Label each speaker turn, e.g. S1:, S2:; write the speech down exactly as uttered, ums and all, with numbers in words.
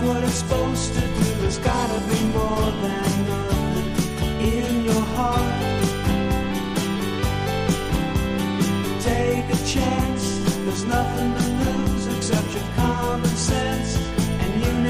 S1: what it's supposed to do. There's gotta be more than nothing in your heart. Take a chance, there's nothing to lose except your common sense.